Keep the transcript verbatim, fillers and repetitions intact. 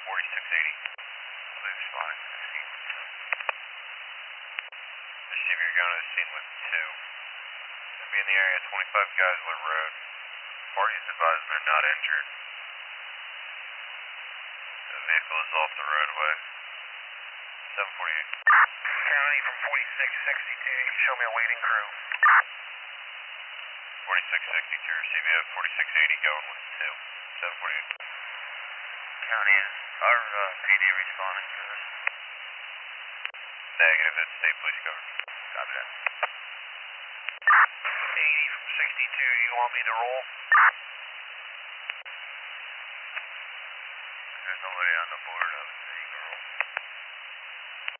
forty-six eighty. Blue spotting fifteen. Receiver, you're going to the scene with two. They'll be in the area, twenty-five Geisler Road. Parties advised they're not injured. The vehicle is off the roadway. seven forty-eight. County from forty-six sixty-two, you can show me a waiting crew. forty-six sixty-two, receive you, forty-six eighty going with two. seven forty-eight. County, is our uh, P D responding for this? Negative, it's state police cover. Copy that. eighty from sixty-two, you want me to roll? There's nobody on the board, I would say.